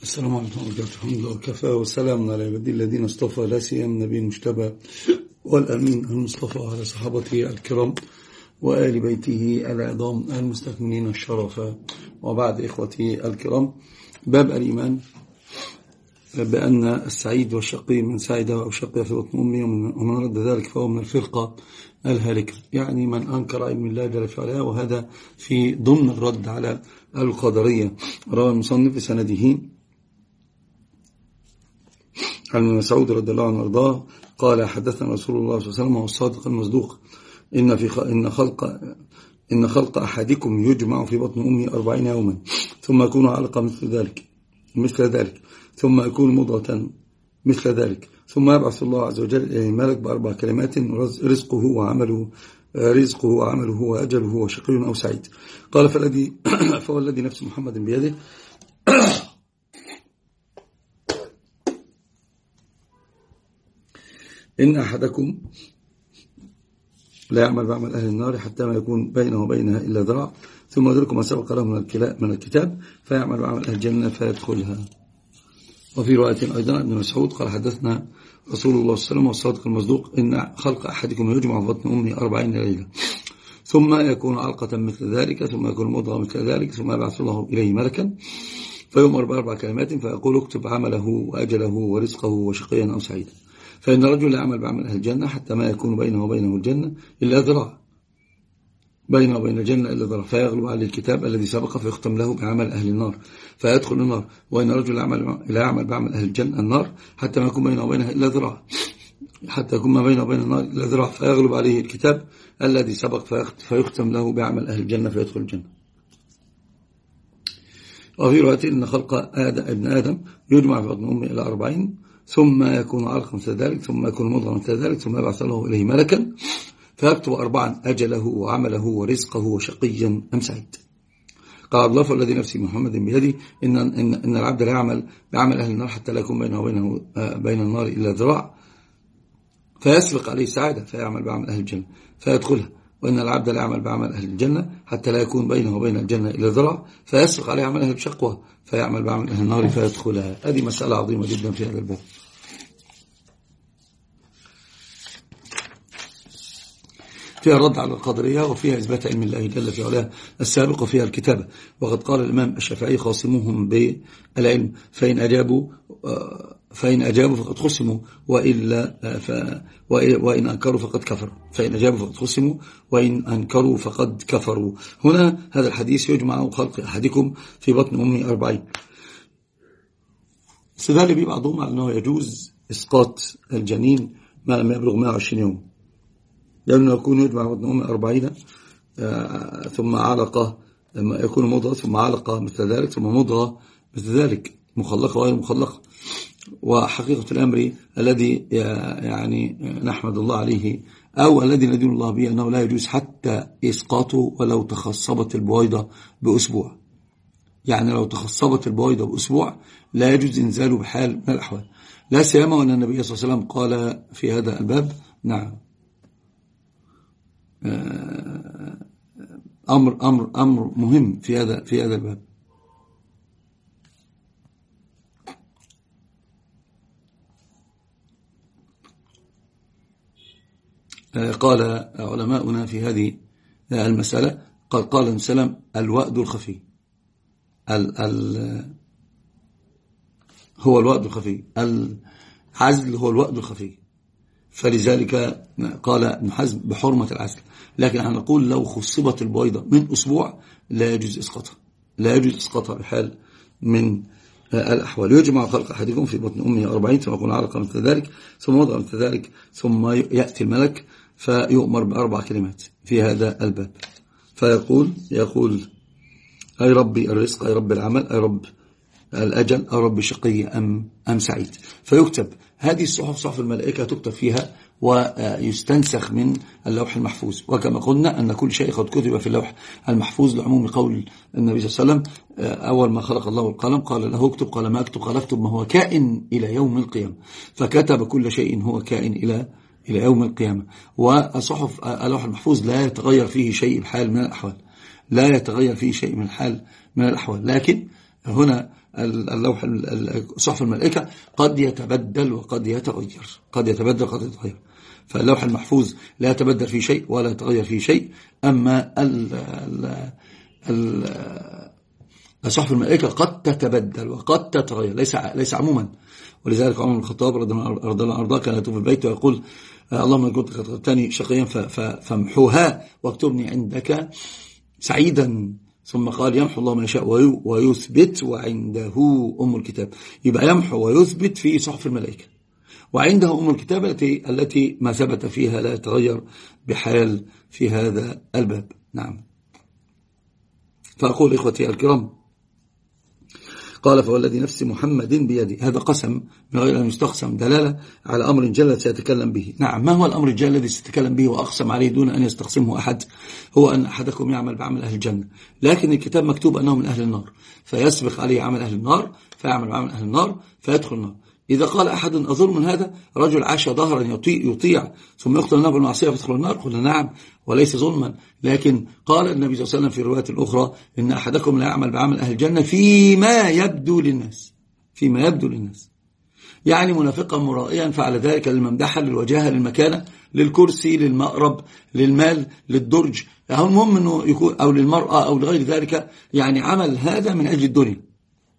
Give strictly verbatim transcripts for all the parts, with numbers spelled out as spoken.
السلام عليكم ورحمة الله وبركاته. وكفى وسلام على عباد الذين اصطفى، لا سيما النبي المجتبى والأمين المصطفى على صحابته الكرام وآل بيته العظام المستكملين الشرف. وبعد إخوتي الكرام، باب الإيمان بأن السعيد والشقي من سعد أو شقي في بطن أمه، ومن رد ذلك فهو من الفرقة الهالكة، يعني من أنكر علم الله جل في علاه، وهذا في ضمن الرد على القدرية. روى المصنف في سنده عن مسعود رضي الله عنه وارضاه قال: حدثنا رسول الله صلى الله عليه وسلم وهو الصادق المصدوق إن في إن خلق إن خلق أحدكم يجمع في بطن أمه أربعين يوما ثم يكون علقة مثل ذلك مثل ذلك ثم يكون مضغة مثل ذلك ثم يبعث الله عز وجل إليه ملك بأربع كلمات: رزقه وعمله رزقه وعمله وأجله وشقي أو سعيد. قال: فالذي فهو الذي نفس محمد بيده إن أحدكم لا يعمل بعمل أهل النار حتى ما يكون بينه وبينها إلا ذراع ثم يدرك ما سبق له من الكتاب فيعمل بعمل أهل الجنة فيدخلها. وفي رواية أيضا ابن مسعود قال: حدثنا رسول الله صلى الله عليه وسلم والصادق المصدوق إن خلق أحدكم يجمع في بطن أمه أربعين ليلة ثم يكون علقة مثل ذلك ثم يكون مضغة مثل ذلك ثم يبعث الله إليه ملكا فيؤمر بأربع كلمات فيقول: اكتب عمله وأجله ورزقه وشقيا أو سعيدا. فإن الرجل يعمل بعمل أهل الجنة حتى ما يكون بينه وبينه الجنة إلا ذراع بينه وبين الجنة إلا ذراع فيغلب عليه الكتاب الذي سبق فيختم له بعمل أهل النار فيدخل النار. وإن الرجل لا يعمل بعمل أهل الجنة النار حتى ما يكون بينه وبينها إلا ذراع حتى يكون ما بينه وبين النار إلا ذراع فيغلب عليه الكتاب الذي سبق فيختم له بعمل أهل الجنة فيدخل الجنة. وفي رواية إن خلق آدم ابن آدم يجمع في بطن أمه إلى أربعين ثم يكون علقا مثل ذلك ثم يكون مضغة مثل ذلك ثم يبعث الله إليه ملكا فيكتب أربعا: أجله وعمله ورزقه وشقيا أم سعيد. قال الله: فالذي نفسي محمد بيده إن, إن, إن العبد لا يعمل بعمل أهل النار حتى لا يكون بينه وبينه بين النار إلا ذراع فيسبق عليه السعادة فيعمل بعمل أهل الجنة فيدخلها. وإن العبد لا يعمل بعمل أهل الجنة حتى لا يكون بينه وبين الجنة إلا ذراع فيسبق عليه عمل أهل الشقوة فيعمل بعمل أهل النار فيدخلها. هذه مسألة عظيمة جدا في هذا الباب. فيها الرد على القدرية وفيها إثبات علم الله جل في علاه السابق وفيها الكتابة. وقد قال الإمام الشافعي: خاصموهم بالعلم فإن أجابوا فإن أجابوا فقد خصموا وإلا ف وإن أنكروا فقد كفروا فإن أجابوا فقد خصموا وإن أنكروا فقد كفروا. هنا هذا الحديث: يجمع خلق أحدكم في بطن أمه أربعين. استدل به بعضهم على أنه يجوز إسقاط الجنين ما لم يبلغ مئة وعشرين يوم، لأنه يكون يجمع في بطن أمه أربعين ثم علقة يكون مضغة ثم علقة مثل ذلك ثم مضغة مثل ذلك مخلقة وغير مخلقة. وحقيقة الأمر الذي يعني نحمد الله عليه أو الذي ندين الله به أنه لا يجوز حتى إسقاطه ولو تخصبت البويضة بأسبوع. يعني لو تخصبت البويضة بأسبوع لا يجوز إنزاله بحال من الأحوال، لا سيما وأن النبي صلى الله عليه وسلم قال في هذا الباب نعم أمر أمر أمر مهم في هذا في هذا الباب. قال علماؤنا في هذه المسألة قال قال السلام: الوأد الخفي ال ال هو الوأد الخفي، العزل هو الوأد الخفي، فلذلك قال ابن حزم بحرمة العزل. لكن احنا نقول لو خصبت البويضة من أسبوع لا يجوز إسقاطها لا يجوز إسقاطها بحال من الأحوال. يجمع خلق أحدكم في بطن أمه أربعين ثم يكون علقة مثل ذلك ثم وضع مثل ذلك ثم يأتي الملك فيؤمر بأربع كلمات في هذا الباب فيقول يقول أي ربي الرزق، أي رب العمل، أي رب الأجل، أي رب شقي أم, أم سعيد. فيكتب هذه الصحف صحف الملائكة تكتب فيها ويستنسخ من اللوح المحفوظ. وكما قلنا أن كل شيء قد كتب في اللوح المحفوظ لعموم قول النبي صلى الله عليه وسلم: أول ما خلق الله القلم قال له اكتب، قال ما اكتب؟ قال اكتب ما هو كائن إلى يوم القيامة. فكتب كل شيء هو كائن إلى إلى يوم القيامة. وصحف اللوح المحفوظ لا يتغير فيه شيء بحال من الأحوال لا يتغير فيه شيء من الحال من الأحوال. لكن هنا اللوح صحف الملائكة قد يتبدل وقد يتغير، قد يتبدل وقد يتغير. فاللوح المحفوظ لا يتبدل فيه شيء ولا يتغير فيه شيء. أما ال ال ال صحف الملائكة قد تتبدل وقد تتغير، ليس ليس عموما. ولذلك عمر بن الخطاب رضي الله عنه كان يطوف البيت ويقول اللهم إن كنت كتبتني شقيا فامحوها واكتبني عندك سعيدا. ثم قال يمحو الله من يشاء ويثبت وعنده أم الكتاب. يبقى يمحو ويثبت في صحف الملائكة، وعنده أم الكتاب التي التي ما ثبت فيها لا يتغير بحال في هذا الباب. نعم. فأقول إخوتي الكرام، قال فوالذي نفس محمد بيده، هذا قسم من غير أن يستقسم، دلالة على أمر جل سيتكلم به. نعم، ما هو الأمر الجل الذي سيتكلم به وأقسم عليه دون أن يستقسمه أحد؟ هو أن أحدكم يعمل بعمل أهل الجنة، لكن الكتاب مكتوب أنه من أهل النار، فيسبق عليه عمل أهل النار فيعمل بعمل أهل النار فيدخل النار. إذا قال أحد أظلم هذا؟ رجل عاش ظهرا يطيع, يطيع ثم يقتل النار بالمعصية فيدخل النار؟ قلنا نعم وليس ظلما. لكن قال النبي صلى الله عليه وسلم في رواية الأخرى إن أحدكم لا يعمل بعمل أهل الجنة فيما يبدو للناس، فيما يبدو للناس، يعني منافقا مرائيا فعل ذلك للممدحة للوجاهة للمكانة للكرسي للمقرب للمال للدرج، المهم أنه يكون، أو للمرأة أو لغير ذلك، يعني عمل هذا من أجل الدنيا،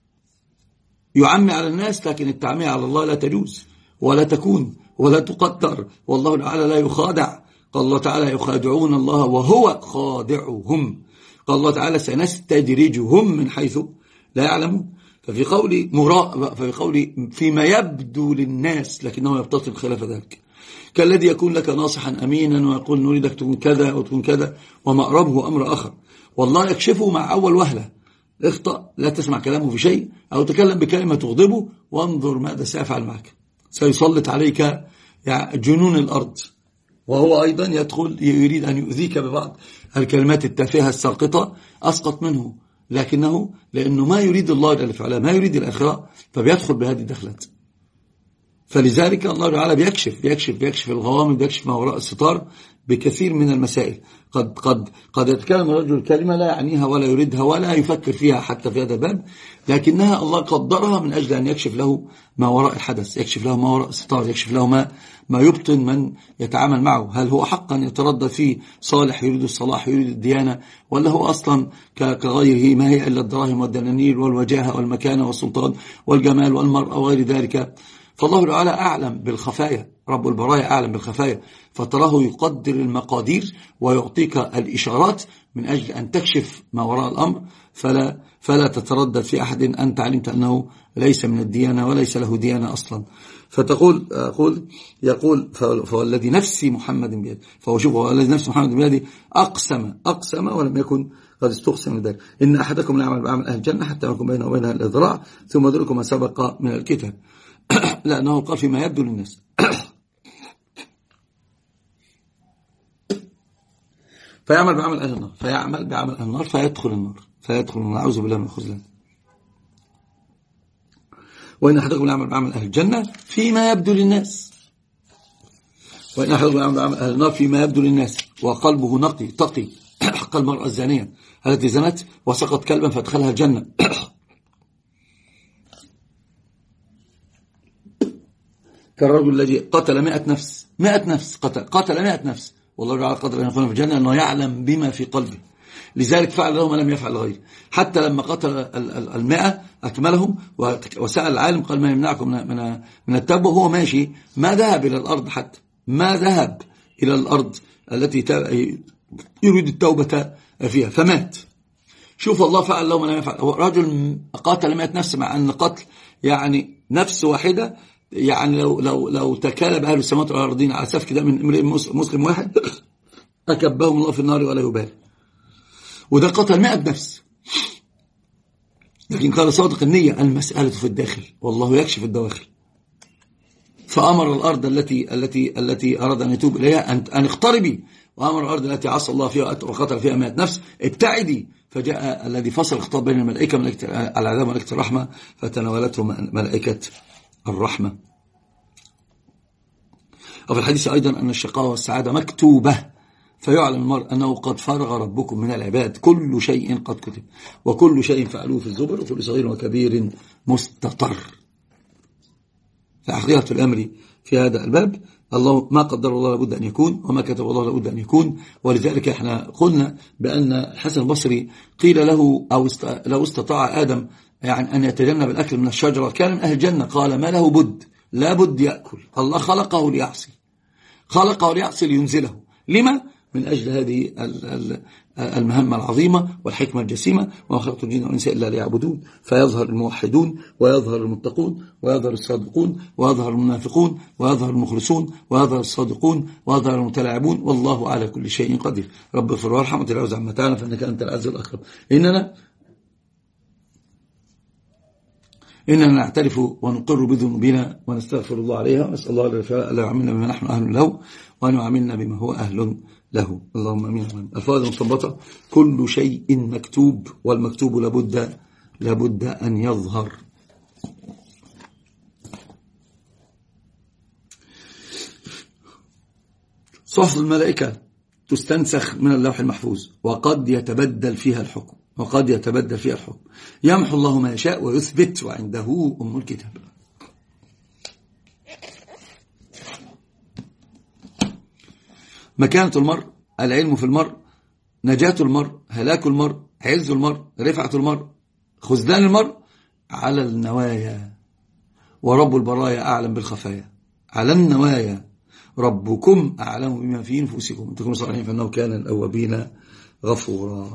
يعمي على الناس، لكن التعمية على الله لا تجوز ولا تكون ولا تقدر، والله تعالى لا يخادع. قال الله تعالى يخادعون الله وهو خادعهم. قال الله تعالى سنستدرجهم من حيث لا يعلمون. ففي قولي مراء، ففي قولي فيما يبدو للناس لكنه يبتطل خلاف ذلك، كالذي يكون لك ناصحا أمينا ويقول نريدك تكون كذا وتكون كذا ومأربه أمر آخر، والله يكشفه مع أول وهلة. اخطأ، لا تسمع كلامه في شيء، أو تكلم بكلمة تغضبه، وانظر ماذا سيفعل معك. سيسلط عليك يعني جنون الأرض، وهو أيضا يدخل يريد أن يؤذيك ببعض الكلمات التافهة الساقطة، أسقط منه، لكنه لأنه ما يريد الله إلا فعلا، ما يريد الآخرة، فبيدخل بهذه الدخلات. فلذلك الله تعالى بيكشف بيكشف بيكشف الغوامض، بيكشف ما وراء الستار بكثير من المسائل. قد قد قد يتكلم الرجل كلمة لا يعنيها ولا يريدها ولا يفكر فيها حتى في هذا الباب، لكنها الله قدرها من أجل أن يكشف له ما وراء الحدث، يكشف له ما وراء الستار، يكشف له ما ما يبطن من يتعامل معه. هل هو حقا يتردد فيه صالح يريد الصلاح يريد الديانة، ولا هو أصلا كغيره ما هي إلا الدراهم والدنانير والوجاهة والمكانة والسلطان والجمال والمرأة وغير ذلك. فالله تعالى أعلم بالخفايا، رب البرايا أعلم بالخفايا، فتراه يقدر المقادير ويعطيك الإشارات من أجل أن تكشف ما وراء الأمر، فلا, فلا تتردد في أحد أنت علمت أنه ليس من الديانة وليس له ديانة أصلا. فتقول أقول يقول فوالذي نفسي محمد بيده، فهو شوف والذي نفسي محمد بيده أقسم أقسم ولم يكن قد استقسم لذلك إن أحدكم لا يعمل بعمل أهل الجنة حتى يكون بينه وبينها الإذراع ثم يدركم ما سبق من الكتاب. لأنه قال فيما يبدو للناس فيعمل بعمل أهل النار فيعمل بعمل أهل النار فيدخل النار فيدخل النار أعوذ بالله من الخذلان. وإن أحدكم يعمل بعمل أهل الجنة فيما يبدو للناس، وإن أحدكم يعمل بعمل أهل النار فيما يبدو للناس وقلبه نقي تقي حق المرأة الزانية التي زنت وسقط كلبا فادخلها الجنة. كالرجل الذي قتل مئة نفس مئة نفس قتل قتل مئة نفس، والله تعالى قدر أن يكون في الجنة أنه يعلم بما في قلبه، لذلك فعل له ما لم يفعل غيره. حتى لما قتل المئة أكملهم وسأل العالم قال ما يمنعكم من من التوبة، وهو ماشي ما ذهب إلى الأرض، حتى ما ذهب إلى الأرض التي يريد التوبة فيها فمات. شوف الله فعل له ما لم يفعل. رجل قتل مئة نفس، مع أن قتل يعني نفس واحدة يعني لو لو لو تكالب أهل السماوات والأرضين على سفك دم من امرئ مسلم واحد أكبهم الله في النار ولا يبالي، وده قتل مئة نفس. لكن قال صادق النية المسألة في الداخل والله يكشف الدواخل، فأمر الأرض التي التي التي أراد أن يتوب إليها أن أن اقتربي، وأمر الأرض التي عصى الله فيها وقتل فيها مئة نفس ابتعدي. فجاء الذي فصل الخطاب بين الملائكة ملائكة العذاب وملائكة الرحمة فتناولته ملائكة الرحمة. وفي الحديث أيضا أن الشقاوة والسعادة مكتوبة فيعلم المرء أنه قد فرغ ربكم من العباد، كل شيء قد كتب وكل شيء فعلوه في الزبر وكل صغير وكبير مستطر. فحقيقة الأمر في هذا الباب الله ما قدر الله لابد أن يكون، وما كتب الله لابد أن يكون. ولذلك احنا قلنا بأن الحسن البصري قيل له أو است... لو استطاع آدم يعني أن يتجنب الأكل من الشجرة كان من أهل الجنة، قال ما له بد، لا بد يأكل، الله خلقه ليعصي، خلقه ليعصي لينزله. لما؟ من أجل هذه المهمة العظيمة والحكمة الجسيمة، وما خلقت الجن والإنس إلا ليعبدون. فيظهر الموحدون ويظهر المتقون ويظهر الصادقون ويظهر المنافقون ويظهر المخلصون ويظهر الصادقون ويظهر المتلاعبون، والله على كل شيء قدير. رب اغفر وارحم وتجاوز عما تعالى فإنك أنت العز الأكرم. إننا إننا نعترف ونقر بذنوبنا ونستغفر الله عليها، ونسأل الله ألا يعاملنا بما نحن أهل له وأن يعاملنا بما هو أهل له. اللهم امين. الفوائد المستنبطة: كل شيء مكتوب، والمكتوب لابد لابد أن يظهر. صحف الملائكة تستنسخ من اللوح المحفوظ، وقد يتبدل فيها الحكم وقد يتبدل فيها الحكم يمحو الله ما يشاء ويثبت، وعنده أم الكتاب. مكانة المرء، العلم في المرء، نجاة المرء، هلاك المرء، عز المرء، رفعة المرء، خذلان المرء على النوايا، ورب البرايا أعلم بالخفايا. على النوايا، ربكم أعلم بما في نفوسكم، تكونوا صالحين فإنه كان الأوابين غفورا.